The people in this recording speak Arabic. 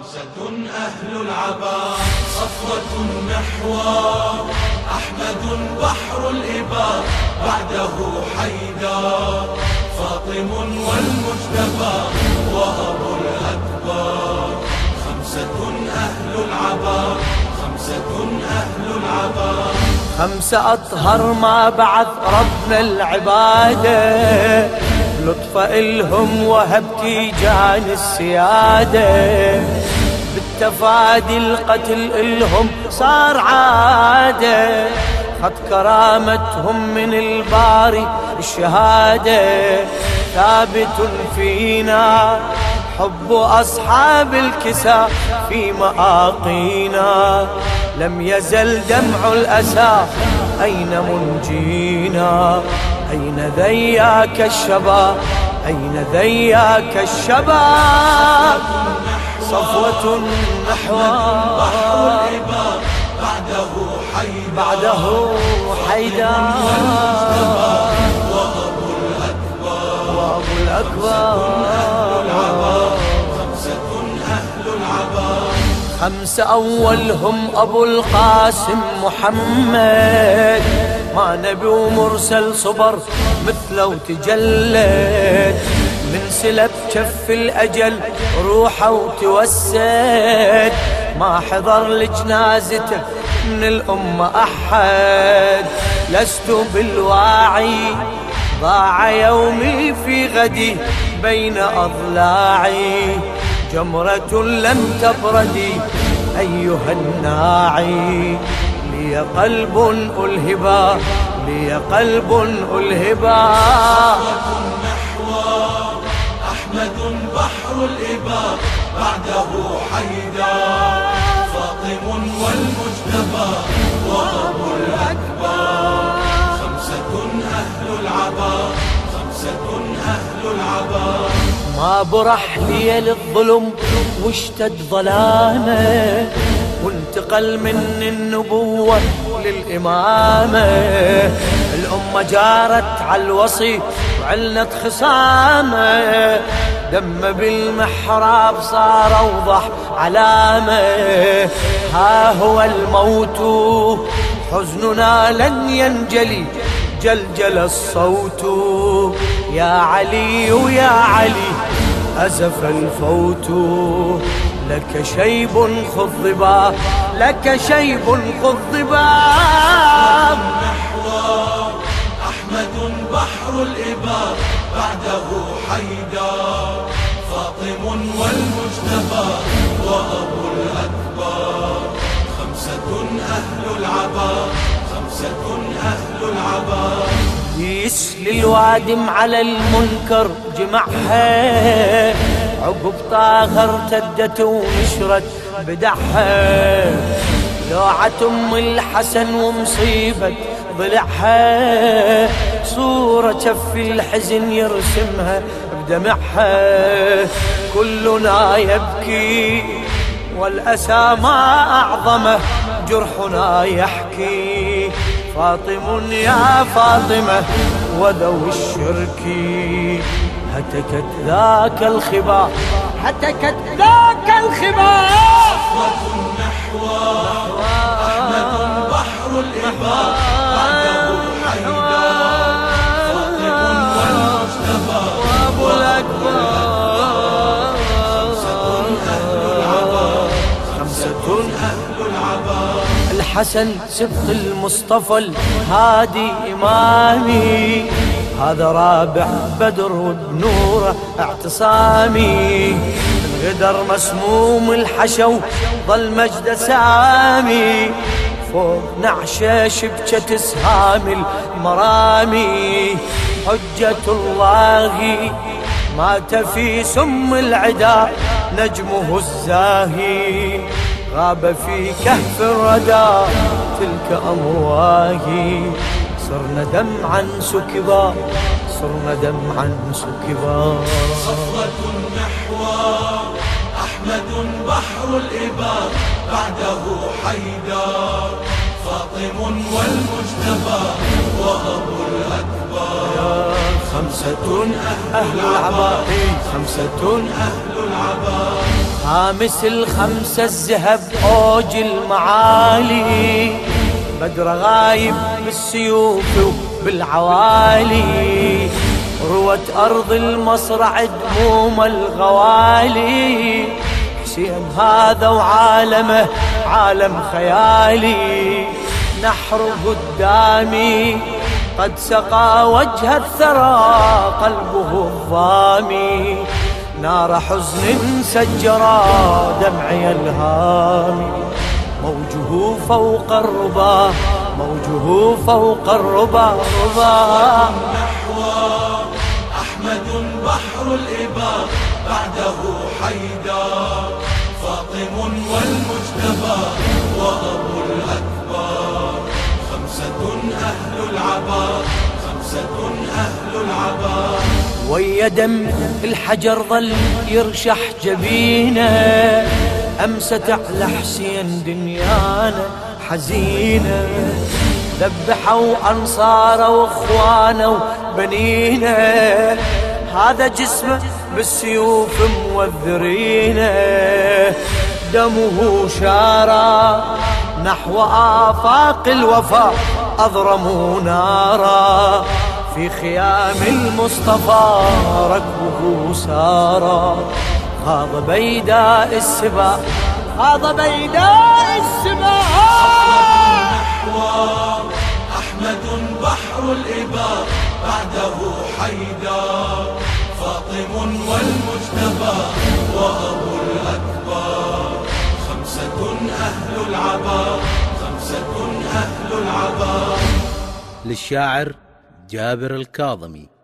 خمسة أهل العبا صفوة محور أحمد بحر الإباء بعده حيدر فاطم والمجتبى وأبو الأكبر خمسة أهل العبا خمسة أهل العبا خمسة أطهر ما بعث ربنا العبادة لطف إلهم وهب تيجان السيادة بالتفادي القتل إلهم صار عادة خد كرامتهم من الباري الشهادة ثابت فينا حب أصحاب الكساء في مآقينا لم يزل دمع الأسى أين منجينا أين ذياك الشباب أين ذياك الشباب صفوة نحو بحر الإباء بعده حيدر وأبو الأكبر خمسة أولهم أبو القاسم محمد ما نبي ومرسل صبر مثله وتجلد من سلب كف الأجل روحه وتوسد ما حضر لجنازته من الأمة أحد لست بالواعي ضاع يومي في غدي بين أضلاعي جمرة لم تبردي أيها الناعي لي قلب ألهبا لي قلب ألهبا أحمد بحر الإباء بعده حيدر فاطم والمجتبى وأبو الأكبر خمسة أهل العبا خمسة أهل العبا ما برح لي للظلم واشتد ظلامه وانتقل من النبوة للإمامة الأمة جارت على الوصي وعلنت خصامه دم بالمحراب صار أوضح علامة ها هو الموت حزننا لن ينجلي جلجل الصوت يا علي ويا علي أزف الفوت لك شيب خضبا لك شيب خضبا أحمد بحر الإباء بعده حيدر فاطم والمجتبى وأبو الأكبر خمسة أهل العبا خمسة أهل العبا يسلي الوادم على المنكر جمعها عقب طاهر ارتدت ونشرت بدعها لوعة أم الحسن ومصيبة ضلعها صورة كف الحزن يرسمها بدمعها كلنا يبكي والأسى ما أعظمه جرحنا يحكي فاطم يا فاطمة وذوي الشرك هتكت ذاك الخبا هتكت ذاك الخبا صفوة محور أحمد بحر الإباء بعده حيدر فاطم والمجتبى وأبو الأكبر خمسة أهل العبا الحسن سبط المصطفى الهادي إمامي هذا رابع بدر وبنوره اعتصامي الغدر مسموم الحشو ظل مجد سامي فوق نعشه شبكة سهام المرامي حجة الله مات في سم العدا نجمه الزاهي غاب في كهف الردى تلك أمواهي صرنا دمعا سكبا صرنا دمعا سكبا صفوة محور أحمد بحر الإباء بعده حيدر فاطم والمجتبى وأبو الأكبر خمسة أهل العبا خمسة أهل العبا خامس الخمسة الذهب أوج المعالي، بدر غايب بالسيوف وبالعوالي، روت أرض المصرع دموم الغوالي، حسين هذا وعالمه عالم خيالي، نحر قدامي قد سقى وجه الثرى قلبه الظامي، نار حزن سجرا دمعي الهامي، موجه فوق الربا موجه فوق الربا نحوه أحمد بحر الإباء بعده حيدر، فاطم والمجتبى وأبو الأكبر، خمسة أهل العبا خمسة أهل العبا. ويا دم الحجر ظل يرشح جبينه، أمست على حسين دنيانا حزينة، ذبحوا أنصاره وإخوانه وبنينه، هذا جسمه بالسيوف موذرينه، دمه شارا نحو آفاق الوفا، أضرموا نارا في خيام المصطفى، ركبه سارا، غاض بيداء السبا غاض بيداء السبا. نحوه أحمد بحر الإباء بعده حيدر، فاطم والمجتبى وأبو الأكبر، خمسة أهل العبا خمسة أهل العبا. للشاعر جابر الكاظمي.